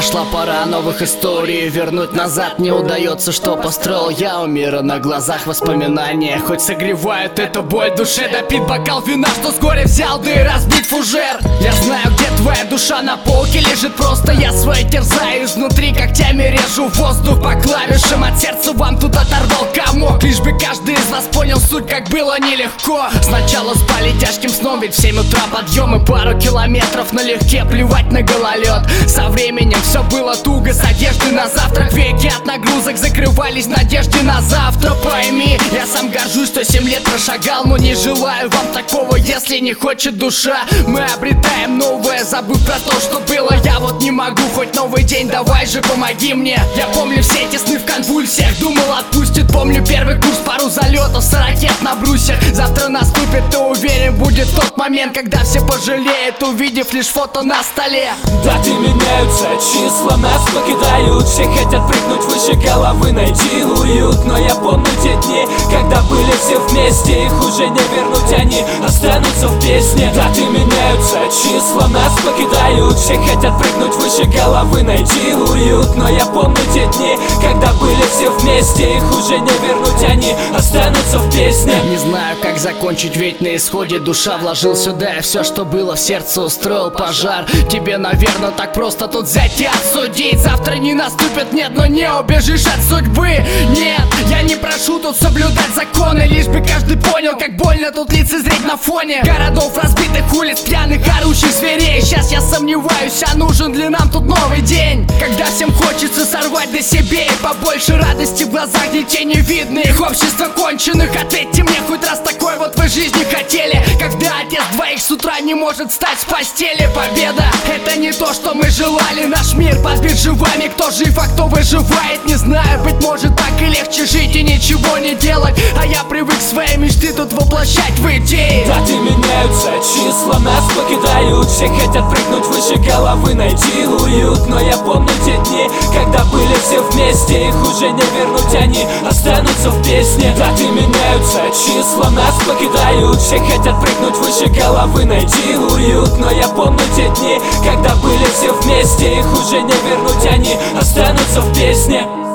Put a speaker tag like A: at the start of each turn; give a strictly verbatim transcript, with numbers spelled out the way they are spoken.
A: Прошла пора новых историй, вернуть назад не удается, что построил я у мира на глазах. Воспоминания хоть согревают эту боль в душе, допит бокал вина, что с горя взял, да и разбить фужер. Я знаю, где твоя душа, на полке лежит, просто я свои терзаю изнутри, когтями режу воздух по клавишам. От сердца вам тут оторвал комок, лишь бы каждый из вас понял суть, как было нелегко. Сначала спали тяжким сном, ведь в семь утра подъем и пару километров налегке, плевать на гололед. Со временем все было туго, с одежды на завтрак, веки от нагрузок закрывались, надежды на завтра. Пойми, я сам горжусь, что семь лет прошагал, но не желаю вам такого, если не хочет душа. Мы обретаем новое, забыв про то, что было. Я вот не могу, хоть новый день, давай же помоги мне. Я помню все эти сны в конвульсиях, думал отпустит. Помню первый курс, пару залетов с ракет на брусьях. Завтра наступит, ты уверен, будет тот момент, когда все пожалеют, увидев лишь фото на столе.
B: Даты меняются, числа нас покидают, все хотят прыгнуть выше головы, найти уют. Но я помню те дни, когда были все вместе, их уже не вернуть, они останутся в песне. Даты меняются, числа нас покидают, все хотят прыгнуть выше головы, найти уют. Но я помню те дни, когда были все вместе, их уже не вернуть, они останутся в песне.
A: Не знаю, как закончить, ведь на исходе душа вложил сюда, и все, что было в сердце, устроил пожар. Тебе, наверное, так просто тут взять и отсудить. Завтра не наступит, нет, но не убежишь от судьбы. Нет, я не прошу тут соблюдать законы, лишь бы каждый понял, как больно тут лицезреть на фоне городов, разбитых улиц, пьяных, орущих зверей. Сейчас я сомневаюсь, а нужен ли нам тут новый день, когда всем хочется сорвать до себе, и побольше радости в глазах детей не видно. Их общество конченых, ответьте мне хоть раз, такой вот вы жизни хотели, когда отец двоих с утра не может встать с постели. Победа — это не то, что мы желали, наш мир подбит живыми, кто жив, а кто выживает, не знаю. Быть может, так и легче жить и ничего не делать, а я привык свои мечты тут воплощать в идеи.
B: Даты меняются, числа нас покидают, все хотят прыгнуть выше головы, найти уют. Но я помню те дни, когда были все вместе, их уже не вернуть, они останутся в песне. Даты меняются, числа нас покидают, все хотят прыгнуть выше головы, найти уют. Но я помню те дни, когда были все вместе, их уже не вернуть, они останутся в песне.